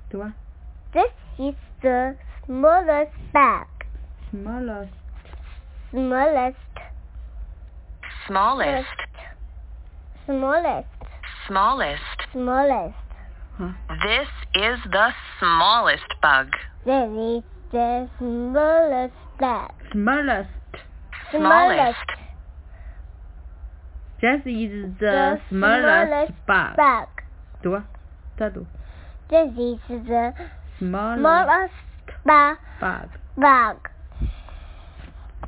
读啊。 This is the smallest bag. Smallest. Smallest. Smallest. Smallest. Smallest. Smallest. This is the smallest bug. This is the smallest bag. Smallest. Smallest. This is the smallest bag. 读啊，再读。 This is the smallest bag. bag. Bag.